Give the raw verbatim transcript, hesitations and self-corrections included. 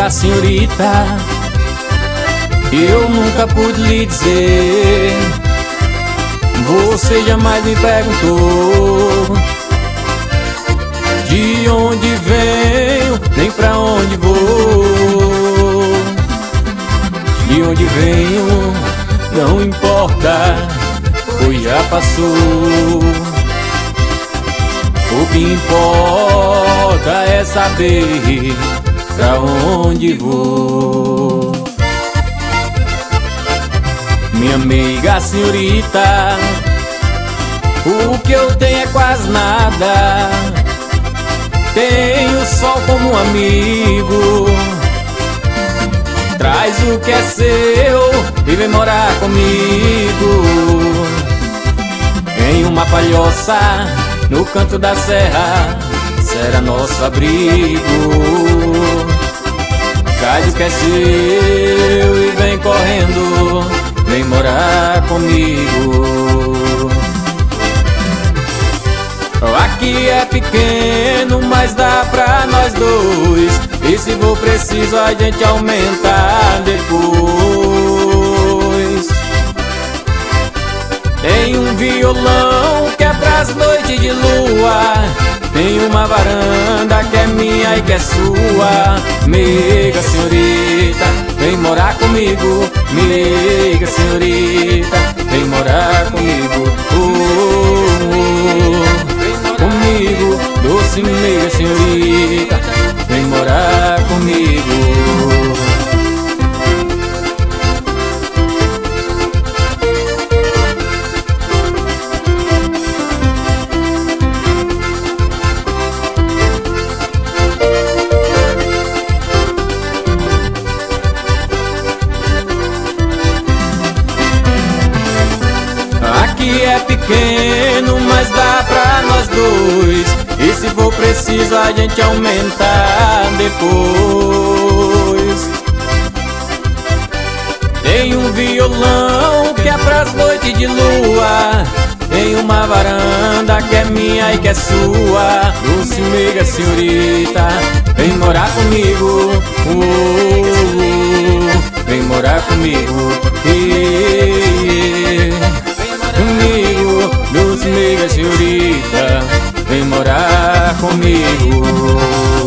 amiga senhorita, eu nunca pude lhe dizer. Você jamais me perguntou de onde venho, nem pra onde vou. De onde venho não importa, pois já passou. O que importa é saber pra onde vou. Minha amiga senhorita, o que eu tenho é quase nada. Tenho o sol como um amigo. Traz o que é seu e vem morar comigo. Em uma palhoça no canto da serra será nosso abrigo. Traz o que é seu e vem correndo, vem morar comigo. Aqui é pequeno, mas dá pra nós dois. E se for preciso a gente aumentar depois. Tem um violão que é pras noites de lua. Tem uma varanda que é minha e que é sua. Amiga senhorita, vem morar comigo. Amiga senhorita, vem morar comigo. uh, uh, Comigo, doce amiga senhorita, vem morar comigo. Aqui é pequeno, mas dá pra nós dois. E se for preciso a gente aumentar depois. Tem um violão que é pras noites de lua. Tem uma varanda que é minha e que é sua. Doce amiga senhorita, vem morar comigo. uh, uh, Vem morar comigo. e, Comigo, doce amiga senhorita, vem morar comigo.